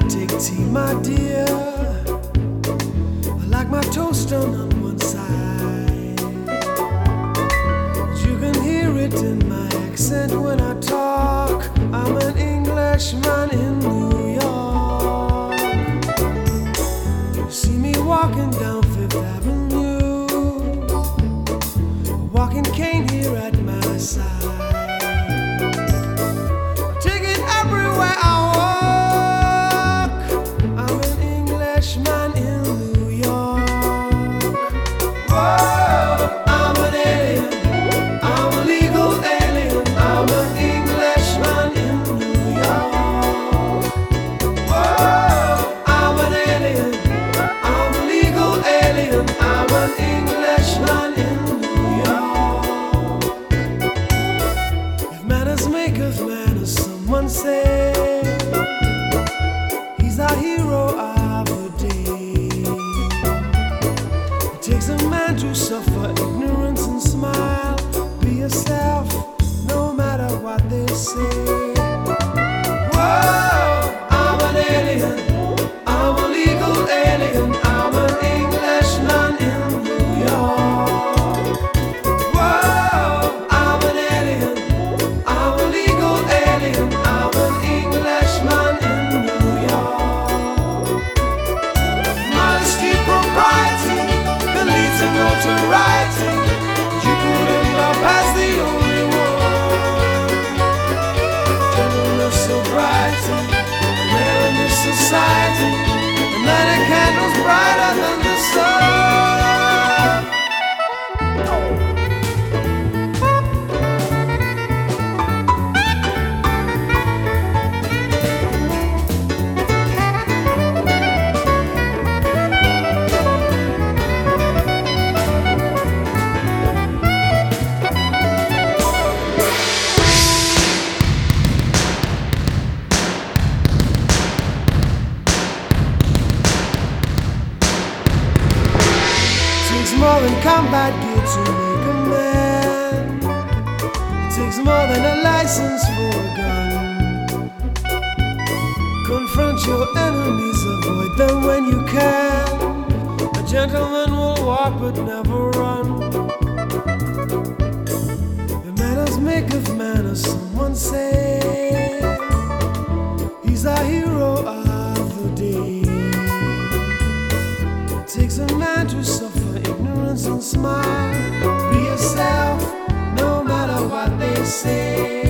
take tea, my dear. I like my toast done on one side. You can hear it in my accent when I talk. I'm an Englishman in New York. You see me walking down Fifth Avenue, a walking cane here at my side. Take it everywhere I walk. I'm an Englishman in New York. Whoa, I'm an alien. I'm a legal alien. I'm an Englishman in New York. Whoa, I'm an alien. I'm a legal alien. I'm an Englishman in New York. If manners make of manners, someone say he's our hero of the day. It takes a man to suffer ignorance and smile. Be yourself, no matter what they say. Whoa, I'm an alien. I'm a legal alien. I'm an Englishman in New York. Whoa, I'm an alien. I'm a legal alien. I'm an Englishman in New York. Modesty, propriety, can lead to notoriety. You could end up as the only one. Gentleness, sobriety, rare in this society. And light a candles brighter than the sun. Takes more than combat gear to make a man. It takes more than a license for a gun. Confront your enemies, avoid them when you can. A gentleman will walk but never run. The manners make of manners, someone say. He's our hero of the day. It takes a man to suffer ignorance and smile. Be yourself, no matter what they say.